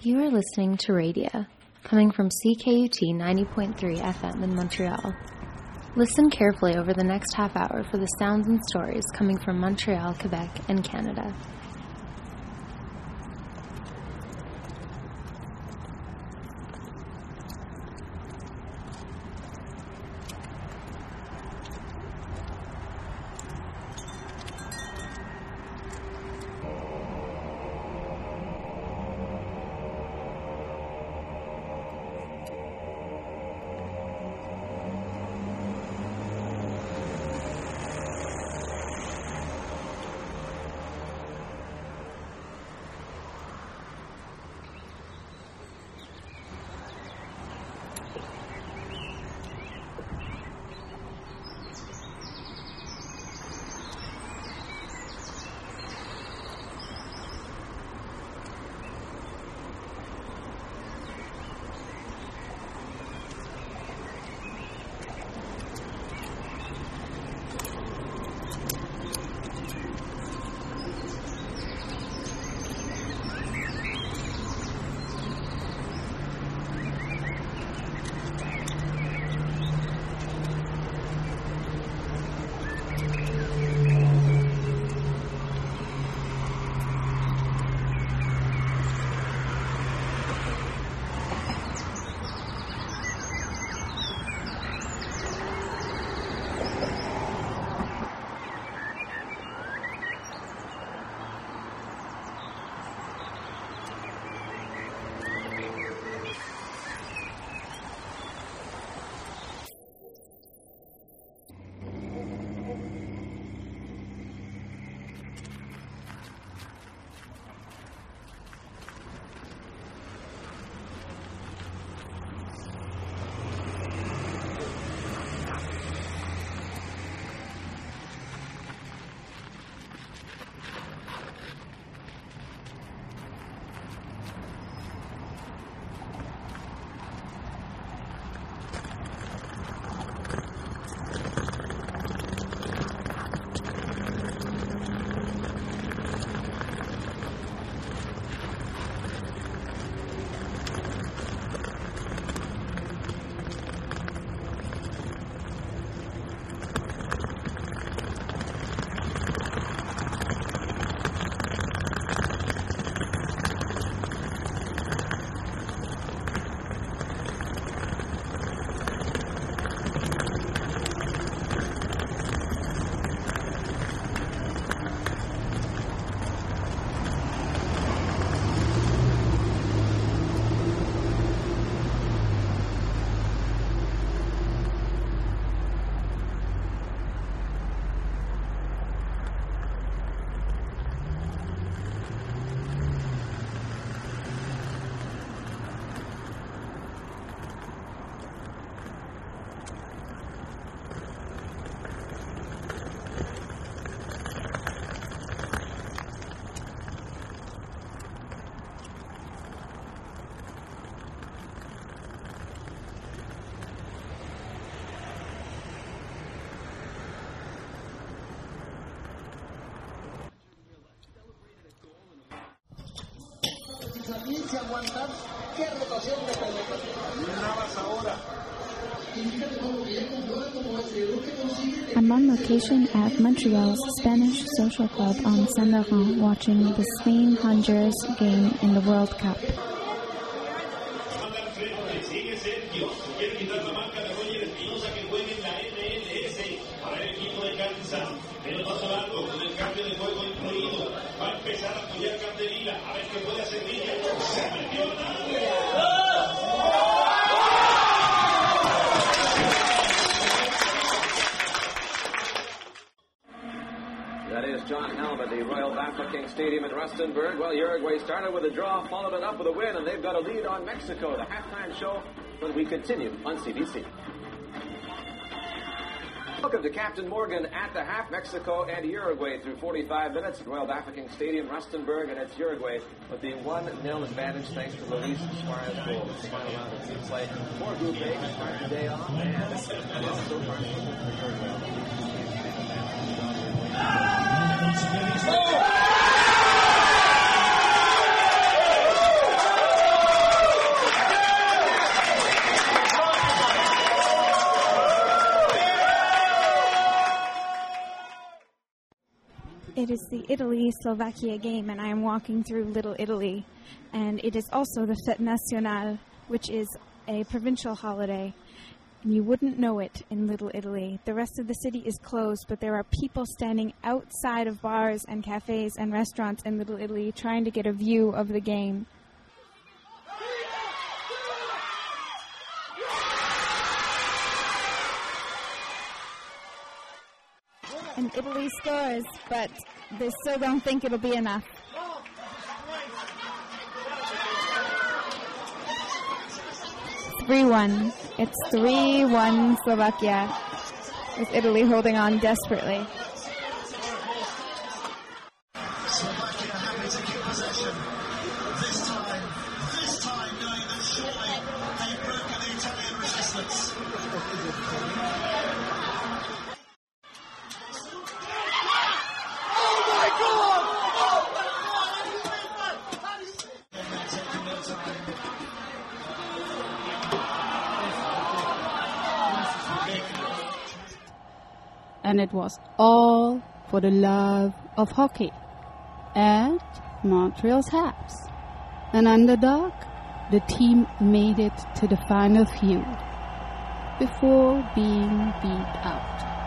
You are listening to Radia, coming from CKUT 90.3 FM in Montreal. Listen carefully over the next half hour for the sounds and stories coming from Montreal, Quebec, and Canada. Aguantar, qué rotación de pelotas. Navas ahora. I'm on location at Montreal's Spanish Social Club on Saint-Laurent watching the Spain-Honduras game in the World Cup. That is John Helm at the Royal Bafokeng Stadium in Rustenburg. Well, Uruguay started with a draw, followed it up with a win, and they've got a lead on Mexico. The halftime show when we continue on CBC. Welcome to Captain Morgan at the half. Mexico and Uruguay through 45 minutes at Royal Bafokeng Stadium, Rustenburg, and it's Uruguay with the 1-0 advantage thanks to Luis Suarez goal. It's the final round, it seems like. For Group A to start the day off, and so far for Uruguay. It is the Italy-Slovakia game, and I am walking through Little Italy. And it is also the Fête Nationale, which is a provincial holiday. And you wouldn't know it in Little Italy. The rest of the city is closed, but there are people standing outside of bars and cafes and restaurants in Little Italy trying to get a view of the game. And Italy scores, but they still don't think it'll be enough. It's 3-1. It's 3-1 Slovakia, with Italy holding on desperately. Slovakia happy to keep possession. This time knowing that surely they've broken the Italian resistance. And it was all for the love of hockey and Montreal's Habs. An underdog, the team made it to the final few before being beat out.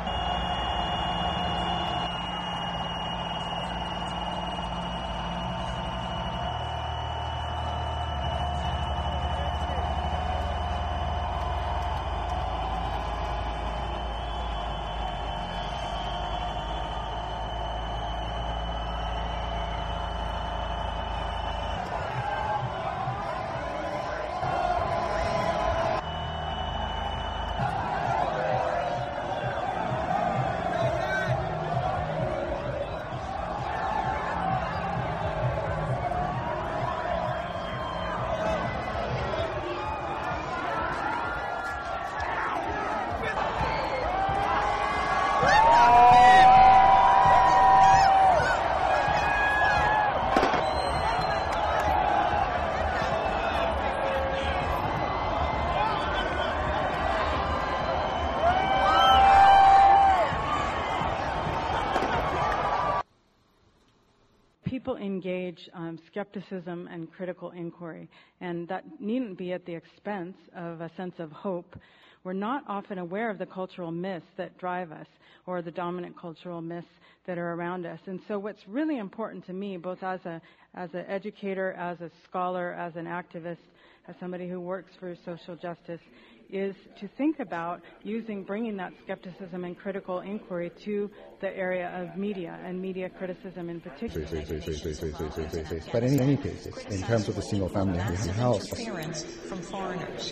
People engage skepticism and critical inquiry, and that needn't be at the expense of a sense of hope. We're not often aware of the cultural myths that drive us or the dominant cultural myths that are around us. And so what's really important to me, both as an educator, as a scholar, as an activist, as somebody who works for social justice, is to think about bringing that skepticism and critical inquiry to the area of media and media criticism in particular. But in any case, in terms of the single-family house, interference from foreigners.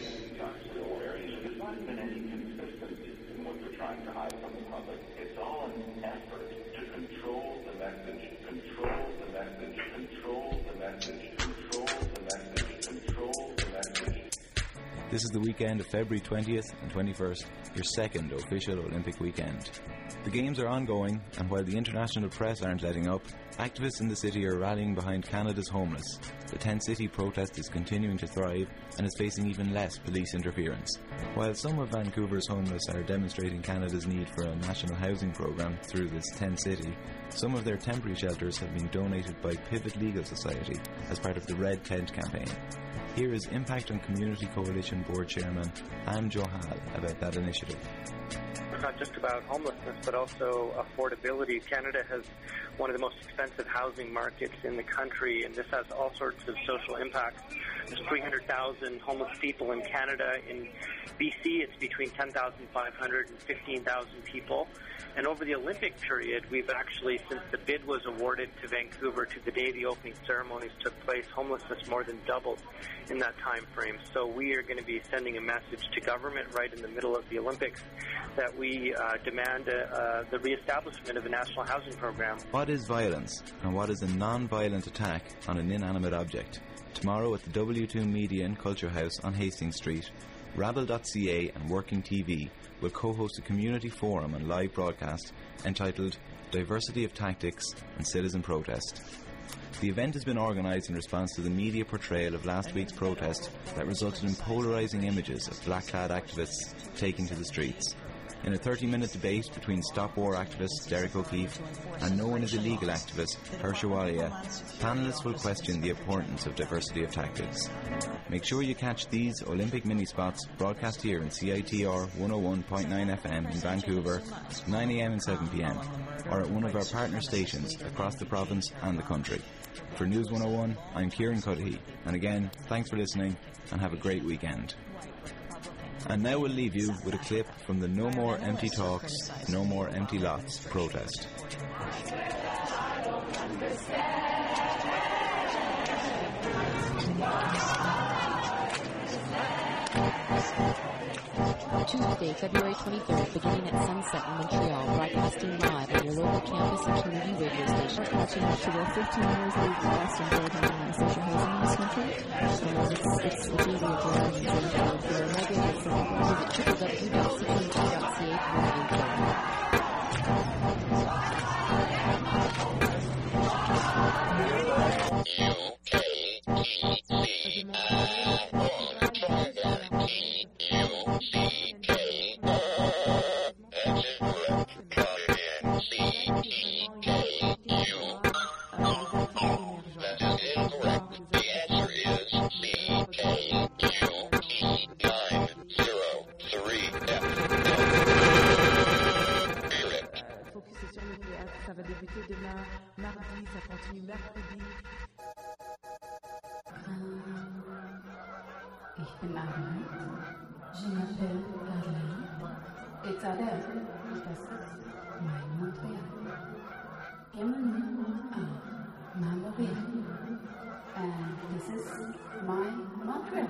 This is the weekend of February 20th and 21st, your second official Olympic weekend. The Games are ongoing, and while the international press aren't letting up, activists in the city are rallying behind Canada's homeless. The Tent City protest is continuing to thrive and is facing even less police interference. While some of Vancouver's homeless are demonstrating Canada's need for a national housing program through this Tent City, some of their temporary shelters have been donated by Pivot Legal Society as part of the Red Tent campaign. Here is Impact on Community Coalition Board Chairman Anne Johal about that initiative. It's not just about homelessness, but also affordability. Canada has one of the most expensive housing markets in the country, and this has all sorts of social impacts. There's 300,000 homeless people in Canada. In BC, it's between 10,500 and 15,000 people. And over the Olympic period, we've actually, since the bid was awarded to Vancouver to the day the opening ceremonies took place, homelessness more than doubled in that time frame. So we are going to be sending a message to government right in the middle of the Olympics that we demand the reestablishment of a national housing program. What is violence, and what is a non-violent attack on an inanimate object? Tomorrow at the W2 Media and Culture House on Hastings Street, Rabble.ca and Working TV will co-host a community forum and live broadcast entitled Diversity of Tactics and Citizen Protest. The event has been organised in response to the media portrayal of last week's protest that resulted in polarising images of black-clad activists taking to the streets. In a 30-minute debate between stop war activist Derek O'Keefe and No One is Illegal activist Harsha Walia, panellists will question the importance of diversity of tactics. Make sure you catch these Olympic mini-spots broadcast here in CITR 101.9 FM in Vancouver, 9 a.m. and 7 p.m, or at one of our partner stations across the province and the country. For News 101, I'm Kieran Cudahy, and again, thanks for listening and have a great weekend. And now we'll leave you with a clip from the No More Empty Talks, No More Empty Lots protest. Tuesday, February 23rd, beginning at sunset in Montreal, broadcasting live on your local campus and community radio station. Watching Montreal 15 years lead the Boston building on social housing in this country. It's the beauty of learning and for a mega visit www.ckt.ca for info. Ich bin Arlene. Je m'appelle Arlene. Et Adèle. Das ist mein Montréal. Bienvenue à ma Montréal. And this is my Montreal.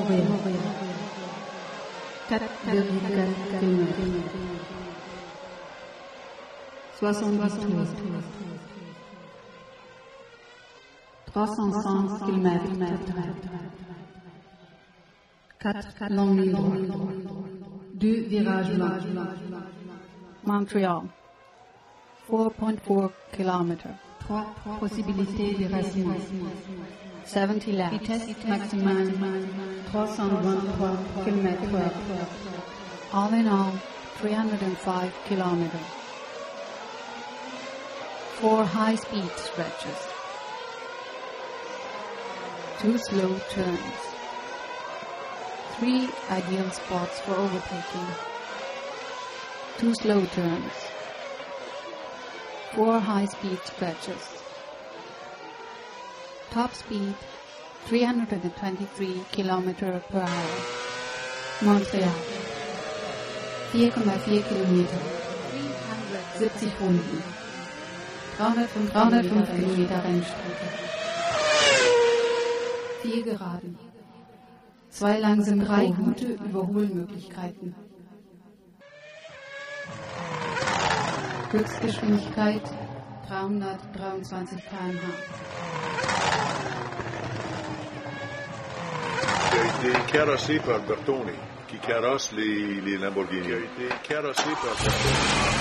4,4 km. 72 305 km. 4 longues lignes droites. 2 virages blancs. Montreal. 4,4 km. 3 possibilités de racines. 70 laps. Vitesse maximale 323 km/h. All in all, 305 km. 4 high-speed stretches. 2 slow turns. 3 ideal spots for overtaking. 2 slow turns. 4 high-speed stretches. Top speed 323 km/h. Montreal 4,4 km. 370 Runden. 305 km Rennstrecke. 4 Geraden. 2 langsame, 3 gute Überholmöglichkeiten. Höchstgeschwindigkeit 323 km/h. Qui a été carrossé par Bertone, qui carrosse les Lamborghini. Qui a été carrossé par Bertone.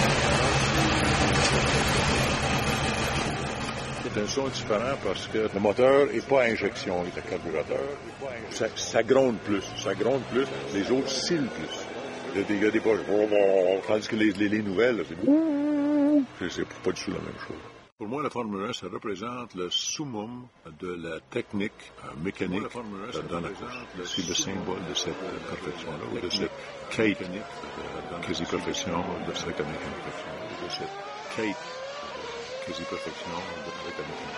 C'est un son différent parce que le moteur n'est pas à injection, il est à carburateur. Ça gronde plus, les autres scillent plus. Il y a des poches, tandis que les nouvelles, c'est pas du tout la même chose. Pour moi, la Formule 1, ça représente le summum de la technique mécanique dans la course. C'est le symbole de cette perfection-là, ou de cette quête quasi-perfection de cette mécanique. De cette quête quasi-perfection de cette mécanique.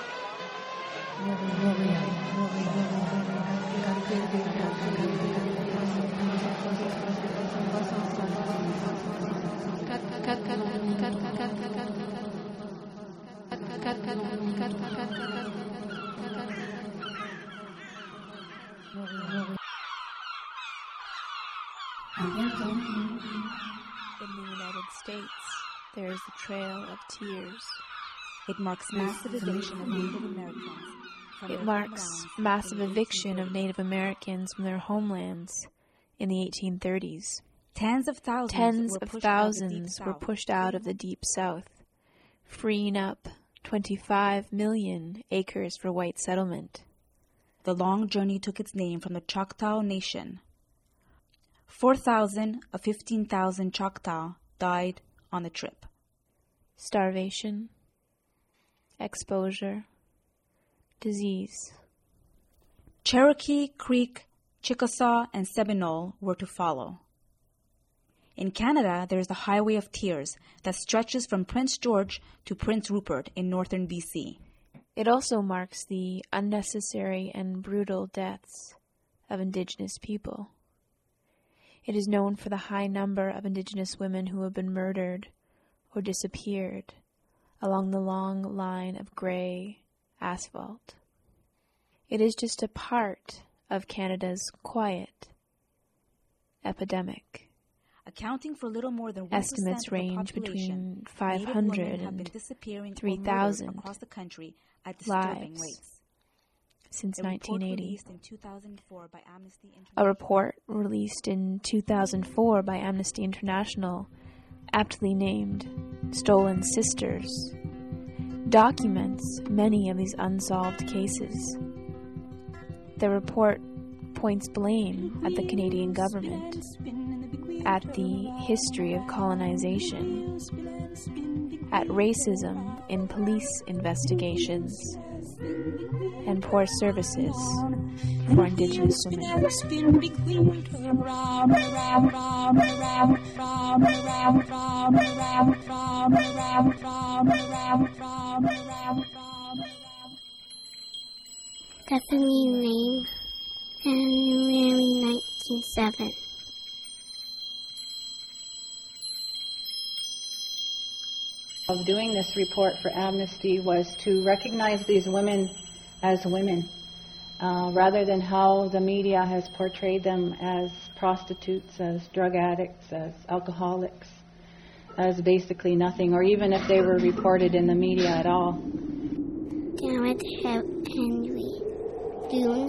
In the United States, there is the Trail of Tears. It marks massive eviction of Native Americans. It marks massive eviction of Native Americans from their homelands in the 1830s. Tens of thousands were pushed out of the Deep South, freeing up 25 million acres for white settlement. The long journey took its name from the Choctaw Nation. 4,000 of 15,000 Choctaw died on the trip. Starvation, exposure, disease. Cherokee, Creek, Chickasaw, and Seminole were to follow. In Canada, there is the Highway of Tears that stretches from Prince George to Prince Rupert in northern BC. It also marks the unnecessary and brutal deaths of Indigenous people. It is known for the high number of Indigenous women who have been murdered or disappeared along the long line of grey asphalt. It is just a part of Canada's quiet epidemic. Accounting for little more than 1% Estimates of the range population, between 500 and 3,000 across the country at disturbing lives rates. Since A report 1980. released in 2004 by Amnesty International. A report released in 2004 by Amnesty International, aptly named Stolen Sisters, documents many of these unsolved cases. The report points blame at the Canadian government, at the history of colonization, at racism in police investigations, and poor services for Indigenous women. Stephanie Lane, January 1907. Of doing this report for Amnesty was to recognize these women as women rather than how the media has portrayed them as prostitutes, as drug addicts, as alcoholics, as basically nothing, or even if they were reported in the media at all. Janet Henry, June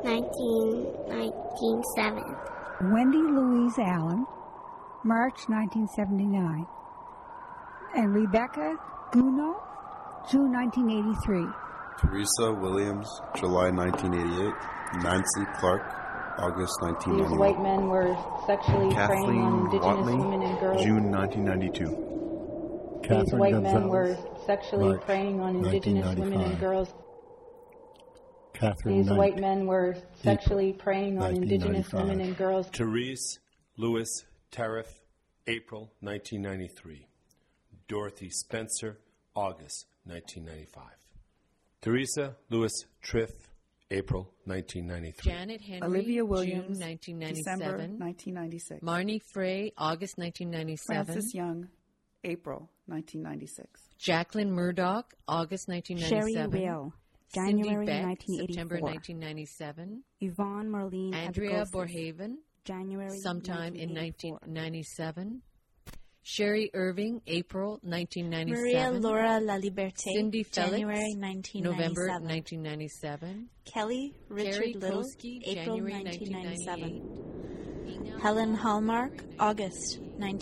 1997. Wendy Louise Allen, March 1979. And Rebecca Guno, June 1983. Teresa Williams, July 1988. Nancy Clark, August 1991. These white men were sexually preying on Indigenous women and girls. June 1992. These white men were sexually preying on Indigenous women and girls. These white men were sexually preying on Indigenous women and girls. Therese Lewis Tariff, April 1993. Dorothy Spencer, August 1995. Teresa Lewis Triff, April 1993. Janet Henry, Olivia Williams, June 1997. December 1996. Marnie Frey, August 1997. Frances Young, April 1996. Jacqueline Murdoch, August 1997. Sherry Will, January Cindy Beck, 1984. September 1997. Yvonne Marlene Andrea Abigosis, Borhaven, January sometime in 1984. 1997. Sherry Irving, April 1997. Maria Laura La Liberté, Cindy Felix, January 1997. November 1997. Kelly Richard Carrie Little, Koski, April January 1997. Helen Hallmark, August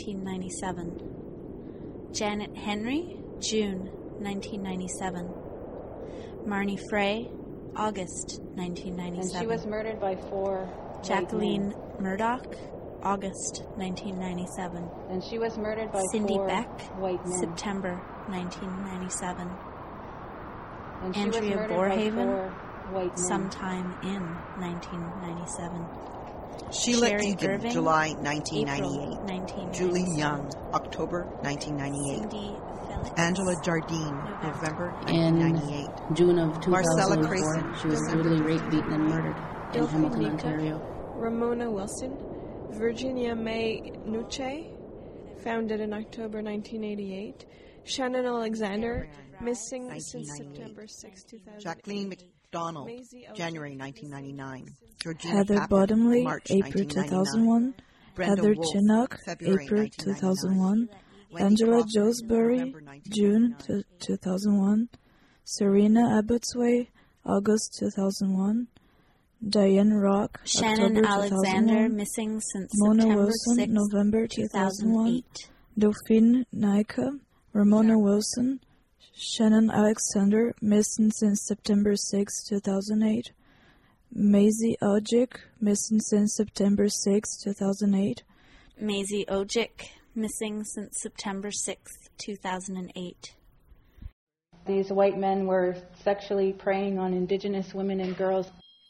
1997. Janet Henry, June 1997. Marnie Frey, August 1997. And she was murdered by 4 Jacqueline Murdoch, August 1997. And she was murdered by Cindy 4 Beck, white men. September 1997. And she was Andrea murdered by Borhaven, 4 white men. sometime in 1997. Sheila Sherry Egan, Irving, July April 1998. 1997. Julie Young, October 1998. Cindy Felix, Angela Jardine, November In 1998. June of Marcella 2004, Crayson, she was brutally raped, beaten, and murdered in Delphine Hamilton, Nika, Ontario. Ramona Wilson, Virginia May Nuche, founded in October 1988. Shannon Alexander, missing since September 6, 2008. Jacqueline McDonald, January 1999. Georgina Heather Papin, Bottomley, March April 2001. 1999. Brenda Heather Wolfe, Chinnock, February April 1999. 2001. Wendy Angela Crawford, Josbury, November 1999. June 2001. Serena Abbotsway, August 2001. Diane Rock, Shannon October Alexander, 2001. missing since Mona September Wilson, 6, November 2001. 2008. Dauphine Nika, Ramona Wilson. Shannon Alexander, missing since September 6, 2008. Maisie Ojic, missing since September 6, 2008. Maisie Ojic, missing since September 6, 2008. These white men were sexually preying on Indigenous women and girls.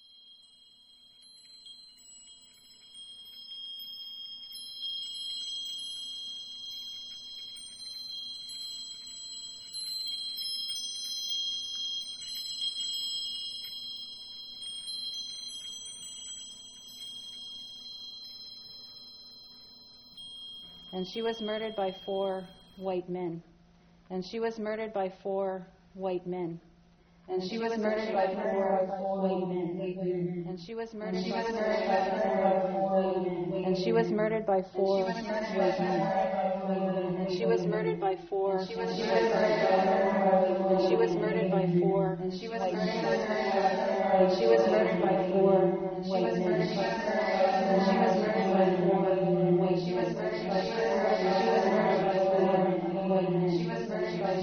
And she was murdered by 4 white men. And she was murdered by 4 white men. And she was murdered by 4 white men. And she was murdered by 4 white men. And she was murdered by 4 white men. And she was murdered by 4 white men. And she was murdered by 4 white men. And she was murdered by 4 white men. And she was murdered by 4 white men. And she was murdered by 4 white men. She was murdered by 4 white men. She was murdered by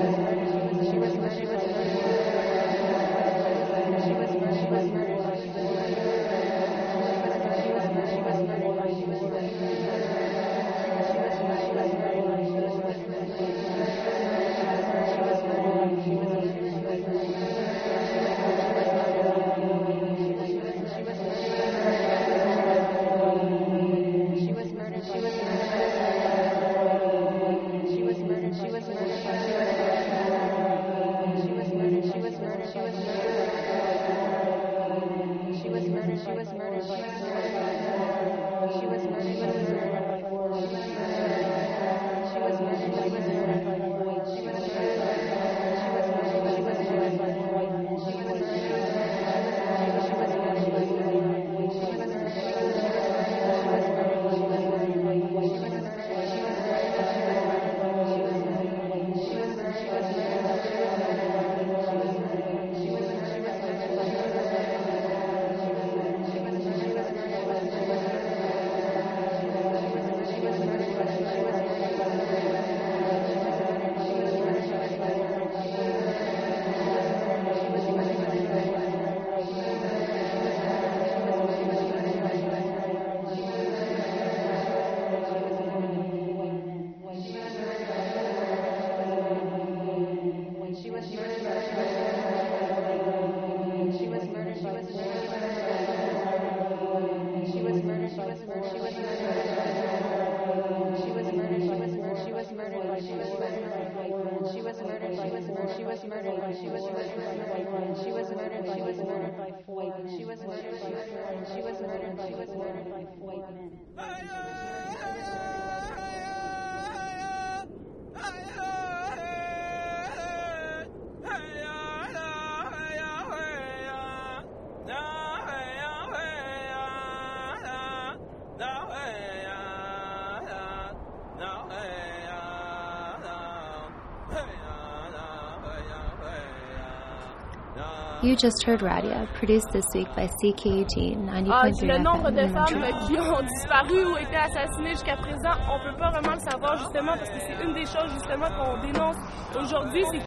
4 was murdered by four. She was murdered by four. She was murdered by four. She was murdered by white men. She was murdered by white men. You just heard Radia, produced this week by CKUT 90.3 Le nombre FM de in femmes Montreal. qui ont disparu ou été assassinées jusqu'à présent, on peut pas vraiment le savoir justement parce que c'est une des choses justement qu'on dénonce aujourd'hui, c'est